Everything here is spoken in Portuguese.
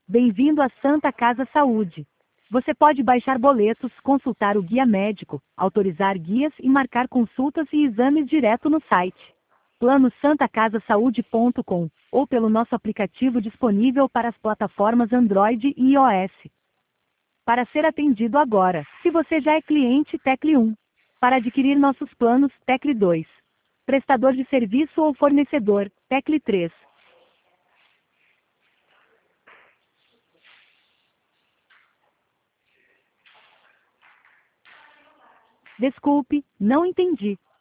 Bem-vindo à Santa Casa Saúde. Você pode baixar boletos, consultar o guia médico, autorizar guias e marcar consultas e exames direto no site planosantacasasaúde.com ou pelo nosso aplicativo disponível para as plataformas Android e iOS. Para ser atendido agora, se você já é cliente, tecle 1. Para adquirir nossos planos, tecle 2. Prestador de serviço ou fornecedor, tecle 3. Desculpe, não entendi.